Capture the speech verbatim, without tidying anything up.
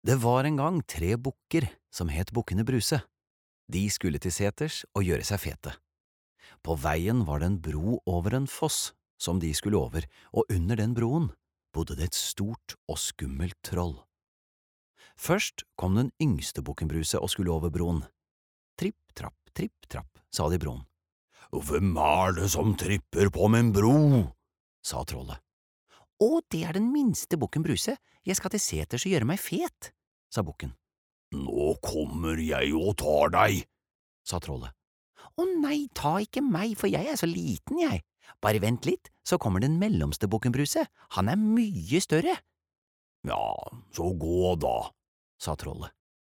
Det var en gang tre bukker som het Bukkene Bruse. De skulle til seters og gjøre seg fete. På veien var det en bro over en foss som de skulle over, og under den broen bodde det et stort og skummelt troll. Først kom den yngste Bukken Bruse og skulle over broen. Tripp, trapp, tripp, trapp, sa de i broen. Hvem er det som tripper på min bro? Sa trollet. Å, det er den minste Bukken Bruse, jeg skal til seters og gjøre meg fet, sa bukken. Nå kommer jeg og tar deg, sa trollet. Å nei, ta ikke meg, for jeg er så liten, jeg. Bare vent litt, så kommer den mellomste Bukken Bruse, han er mye større. Ja, så gå da, sa trollet.